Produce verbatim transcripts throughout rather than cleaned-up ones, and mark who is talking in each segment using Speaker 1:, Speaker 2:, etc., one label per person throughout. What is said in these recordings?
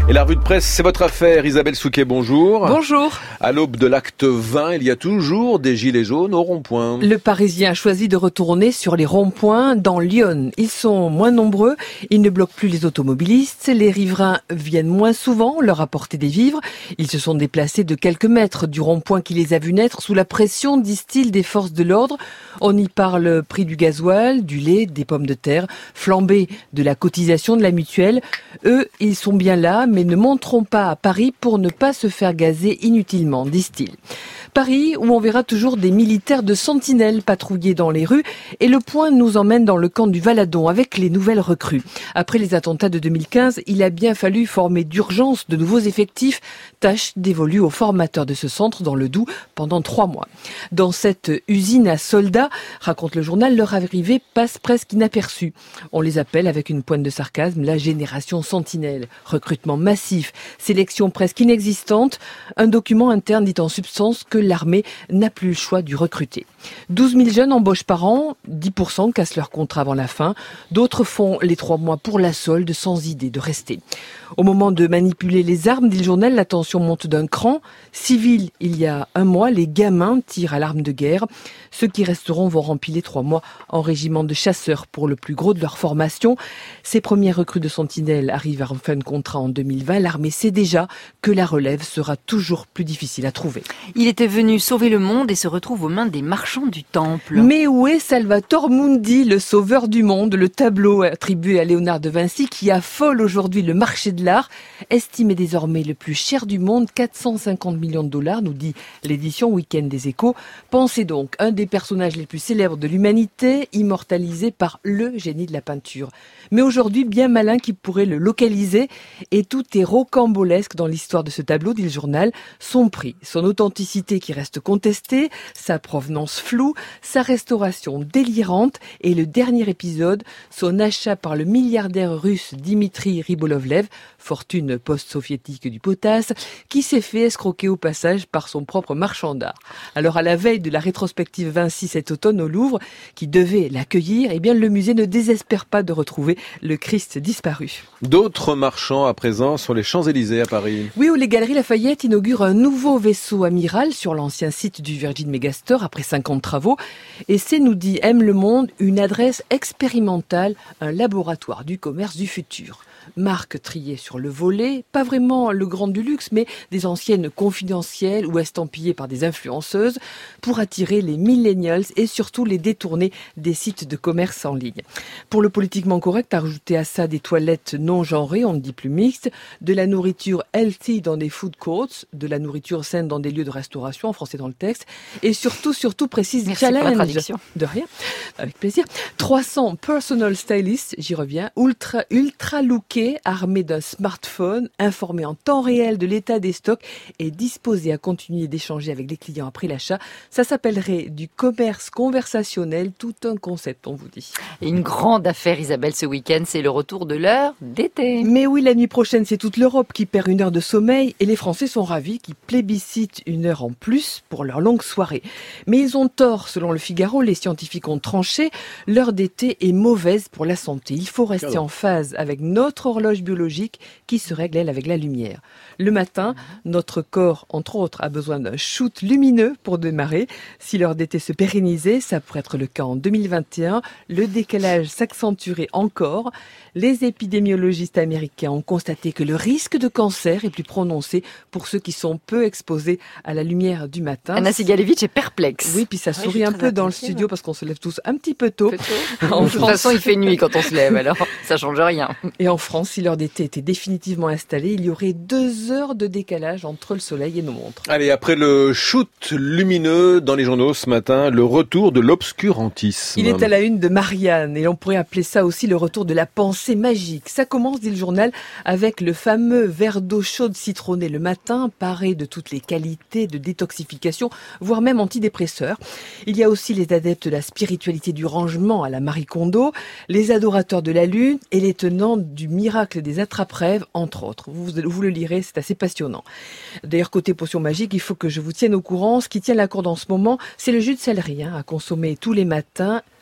Speaker 1: Et la revue de presse, c'est votre affaire. Isabelle Souquet, bonjour.
Speaker 2: Bonjour.
Speaker 1: À l'aube de l'acte vingt, il y a toujours des gilets jaunes au rond-point.
Speaker 2: Le Parisien a choisi de retourner sur les ronds-points dans Lyon. Ils sont moins nombreux, ils ne bloquent plus les automobilistes, les riverains viennent moins souvent leur apporter des vivres. Ils se sont déplacés de quelques mètres du rond-point qui les a vus naître sous la pression, disent-ils, des forces de l'ordre. On y parle prix du gasoil, du lait, des pommes de terre, flambée de la cotisation de la mutuelle. Eux, ils sont bien là, mais ne monteront pas à Paris pour ne pas se faire gazer inutilement, disent-ils. Paris, où on verra toujours des militaires de sentinelle patrouiller dans les rues, et le point nous emmène dans le camp du Valadon avec les nouvelles recrues. Après les attentats de deux mille quinze, il a bien fallu former d'urgence de nouveaux effectifs, tâche dévolue aux formateurs de ce centre dans le Doubs pendant trois mois. Dans cette usine à soldats, raconte le journal, leur arrivée passe presque inaperçue. On les appelle avec une pointe de sarcasme la génération sentinelle. Recrutement massif, sélection presque inexistante, un document interne dit en substance que l'armée n'a plus le choix du recruter. douze mille jeunes embauchent par an, dix pour cent cassent leur contrat avant la fin, d'autres font les trois mois pour la solde sans idée de rester. Au moment de manipuler les armes, dit le journal, la tension monte d'un cran. Civil, il y a un mois, les gamins tirent à l'arme de guerre. Ceux qui resteront vont remplir trois mois en régiment de chasseurs pour le plus gros de leur formation. Ces premiers recrues de sentinelles arrivent à fin de contrat en deux mille vingt. L'armée sait déjà que la relève sera toujours plus difficile à trouver.
Speaker 3: Il était venu sauver le monde et se retrouve aux mains des marchands du temple.
Speaker 2: Mais où est Salvatore Mundi, le sauveur du monde, le tableau attribué à Léonard de Vinci qui affole aujourd'hui le marché de l'art, estimé désormais le plus cher du monde, quatre cent cinquante millions de dollars, nous dit l'édition Week-end des Échos. Pensez donc, un des personnages les plus célèbres de l'humanité, immortalisé par le génie de la peinture. Mais aujourd'hui, bien malin qui pourrait le localiser, et tout est rocambolesque dans l'histoire de ce tableau, dit le journal. Son prix, son authenticité qui reste contestée, sa provenance floue, sa restauration délirante, et le dernier épisode, son achat par le milliardaire russe Dimitri Ribolovlev, fortune post-soviétique du potasse, qui s'est fait escroquer au passage par son propre marchand d'art. Alors à la veille de la rétrospective Vinci cet automne au Louvre, qui devait l'accueillir, eh bien le musée ne désespère pas de retrouver le Christ disparu.
Speaker 1: D'autres marchands à présent sur les Champs-Élysées à Paris.
Speaker 2: Oui, où les Galeries Lafayette inaugurent un nouveau vaisseau amiral sur l'ancien site du Virgin Megastore après cinq ans de travaux. Et c'est, nous dit Aime le Monde, une adresse expérimentale, un laboratoire du commerce du futur. Marques triées sur le volet, pas vraiment le grand du luxe, mais des anciennes confidentielles ou estampillées par des influenceuses pour attirer les millennials et surtout les détourner des sites de commerce en ligne. Pour le politiquement correct, ajouter à ça des toilettes non genrées, on ne dit plus mixtes, de la nourriture healthy dans des food courts, de la nourriture saine dans des lieux de restauration, en français dans le texte, et surtout, surtout précise
Speaker 3: Merci
Speaker 2: challenge.
Speaker 3: pour la traduction.
Speaker 2: De rien, avec plaisir. trois cents personal stylists, j'y reviens, ultra, ultra lookés, armés d'un smartphone, informés en temps réel de l'état des stocks et disposés à continuer d'échanger avec les clients après l'achat. Ça s'appellerait du commerce conversationnel, tout un concept, on vous dit.
Speaker 3: Et une grande affaire, Isabelle, ce week-end, c'est le retour de l'heure d'été.
Speaker 2: Mais oui, la nuit prochaine, c'est toute l'Europe qui perd une heure de sommeil et les Français sont ravis, qui plébiscitent une heure en plus pour leur longue soirée. Mais ils ont tort, selon le Figaro, les scientifiques ont tranché, l'heure d'été est mauvaise pour la santé. Il faut rester en phase avec notre horloge biologique qui se règle, elle, avec la lumière. Le matin, notre corps, entre autres, a besoin d'un shoot lumineux pour démarrer. Si l'heure d'été se pérennisait, ça pourrait être le cas en deux mille vingt et un, le décalage s'accentuerait encore. Les épidémiologistes américains ont constaté que le risque de cancer est plus prononcé pour ceux qui sont peu exposés à la lumière du matin.
Speaker 3: Anna Sigalevitch est perplexe.
Speaker 2: Oui, puis ça
Speaker 3: Ouais,
Speaker 2: sourit un peu dans le studio parce qu'on se lève tous un petit peu tôt.
Speaker 3: De toute façon, il fait nuit quand on se lève, alors ça change rien.
Speaker 2: Et en France, si l'heure d'été était définitivement installée, il y aurait deux heures de décalage entre le soleil et nos montres.
Speaker 1: Allez, après le shoot lumineux dans les journaux ce matin, le retour de l'obscurantisme.
Speaker 2: Il est à la une de Marianne et on pourrait appeler ça aussi le retour de la pensée magique. Ça commence, dit le journal, avec le fameux verre d'eau chaude citronnée le matin, paré de toutes les qualités de détoxification, voire même antidépresseur. Il y a aussi les adeptes de la spiritualité du rangement à la Marie Kondo, les adorateurs de la lune et les tenants du miracle des attrape-rêves, entre autres. Vous, vous le lirez, c'est assez passionnant. D'ailleurs, côté potion magique, il faut que je vous tienne au courant. Ce qui tient la corde en ce moment, c'est le jus de céleri hein, à consommer tous les matins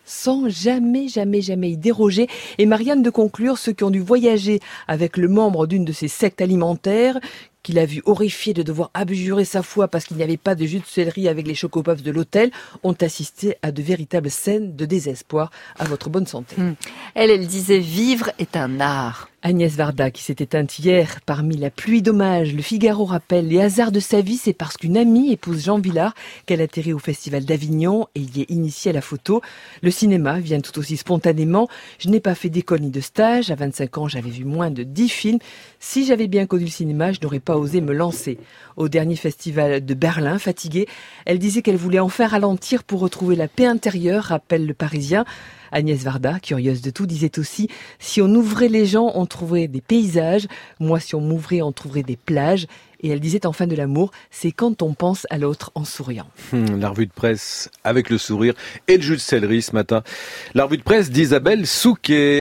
Speaker 2: sans jamais, jamais, jamais y déroger. Et Marianne de conclure, ceux qui ont dû voyager avec le membre d'une de ces sectes alimentaires, qu'il a vu horrifié de devoir abjurer sa foi parce qu'il n'y avait pas de jus de céleri avec les chocopuffs de l'hôtel, ont assisté à de véritables scènes de désespoir. À votre bonne santé.
Speaker 3: Mmh. Elle, elle disait vivre est un art.
Speaker 2: Agnès Varda, qui s'est éteinte hier parmi la pluie d'hommages, le Figaro rappelle les hasards de sa vie, c'est parce qu'une amie épouse Jean Vilar qu'elle atterrit au Festival d'Avignon et y est initiée à la photo. Le cinéma vient tout aussi spontanément. Je n'ai pas fait d'école ni de stage. À vingt-cinq ans, j'avais vu moins de dix films. Si j'avais bien connu le cinéma, je n'aurais pas osé me lancer. Au dernier festival de Berlin, fatiguée, elle disait qu'elle voulait enfin ralentir pour retrouver la paix intérieure, rappelle le Parisien. Agnès Varda, curieuse de tout, disait aussi « Si on ouvrait les gens, on trouverait des paysages. Moi, si on m'ouvrait, on trouverait des plages. » Et elle disait en fin de l'amour, c'est quand on pense à l'autre en souriant.
Speaker 1: Hum, la revue de presse avec le sourire et le jus de céleri ce matin. La revue de presse d'Isabelle Souquet.